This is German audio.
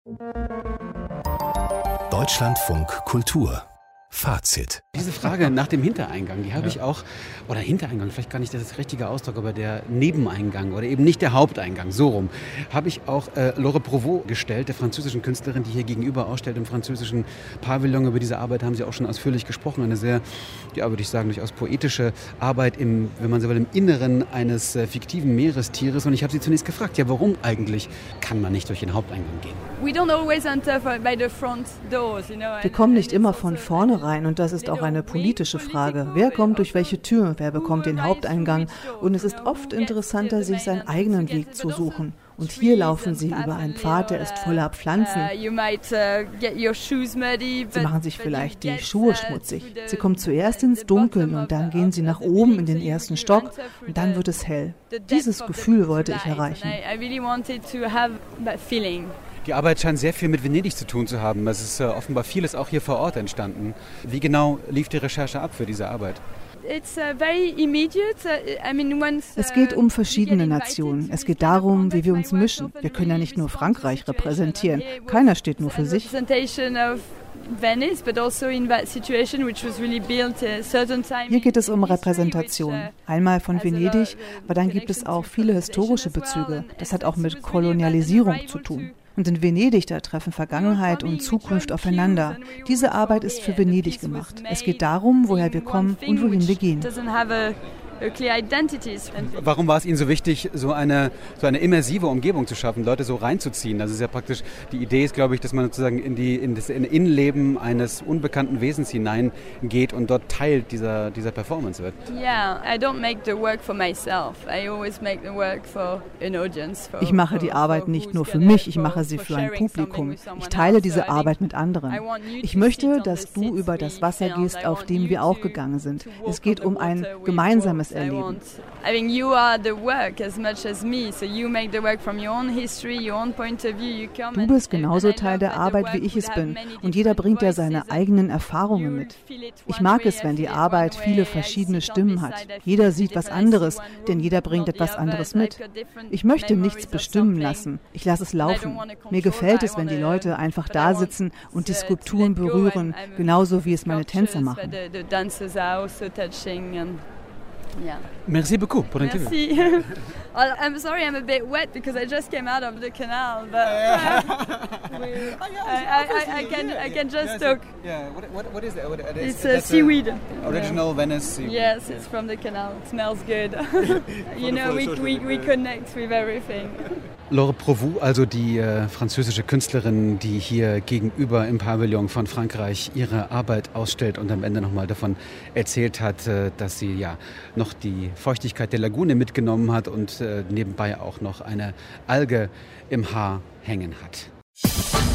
Deutschlandfunk Kultur. Fazit. Diese Frage nach dem Hintereingang, die habe ich auch, oder Hintereingang, vielleicht gar nicht das richtige Ausdruck, aber der Nebeneingang oder eben nicht der Haupteingang, so rum, habe ich auch Laure Provot gestellt, der französischen Künstlerin, die hier gegenüber ausstellt im französischen Pavillon. Über diese Arbeit haben Sie auch schon ausführlich gesprochen. Eine sehr, ja, würde ich sagen, durchaus poetische Arbeit im, wenn man so will, im Inneren eines fiktiven Meerestieres. Und ich habe Sie zunächst gefragt, ja, warum eigentlich kann man nicht durch den Haupteingang gehen? Wir kommen nicht immer von vorne rein und das ist auch eine politische Frage. Wer kommt durch welche Tür? Wer bekommt den Haupteingang? Und es ist oft interessanter, sich seinen eigenen Weg zu suchen. Und hier laufen sie über einen Pfad, der ist voller Pflanzen. Sie machen sich vielleicht die Schuhe schmutzig. Sie kommen zuerst ins Dunkeln und dann gehen sie nach oben in den ersten Stock und dann wird es hell. Dieses Gefühl wollte ich erreichen. Die Arbeit scheint sehr viel mit Venedig zu tun zu haben. Es ist offenbar vieles auch hier vor Ort entstanden. Wie genau lief die Recherche ab für diese Arbeit? Es geht um verschiedene Nationen. Es geht darum, wie wir uns mischen. Wir können ja nicht nur Frankreich repräsentieren. Keiner steht nur für sich. Hier geht es um Repräsentation. Einmal von Venedig, aber dann gibt es auch viele historische Bezüge. Das hat auch mit Kolonialisierung zu tun. Und in Venedig, da treffen Vergangenheit und Zukunft aufeinander. Diese Arbeit ist für Venedig gemacht. Es geht darum, woher wir kommen und wohin wir gehen. Warum war es Ihnen so wichtig, so eine immersive Umgebung zu schaffen, Leute so reinzuziehen? Das ist ja praktisch, die Idee ist, glaube ich, dass man sozusagen in das Innenleben eines unbekannten Wesens hineingeht und dort Teil dieser Performance wird. Ich mache die Arbeit nicht nur für mich, ich mache sie für ein Publikum. Ich teile diese Arbeit mit anderen. Ich möchte, dass du über das Wasser gehst, auf dem wir auch gegangen sind. Es geht um ein gemeinsames Erleben. Du bist genauso Teil der Arbeit, wie ich es bin. Und jeder bringt ja seine eigenen Erfahrungen mit. Ich mag es, wenn die Arbeit viele verschiedene Stimmen hat. Jeder sieht was anderes, denn jeder bringt etwas anderes mit. Ich möchte nichts bestimmen lassen. Ich lasse es laufen. Mir gefällt es, wenn die Leute einfach da sitzen und die Skulpturen berühren, genauso wie es meine Tänzer machen. Yeah. Merci beaucoup pour l'interview. Merci. I'm sorry, I'm a bit wet because I just came out of the canal, but I can just talk. Yeah. What is that? It's seaweed. Original Venice seaweed. Yes, it's from the canal. It smells good. You know, we connect with everything. Laure Provot, also die französische Künstlerin, die hier gegenüber im Pavillon von Frankreich ihre Arbeit ausstellt und am Ende nochmal davon erzählt hat, dass sie ja noch die Feuchtigkeit der Lagune mitgenommen hat und nebenbei auch noch eine Alge im Haar hängen hat.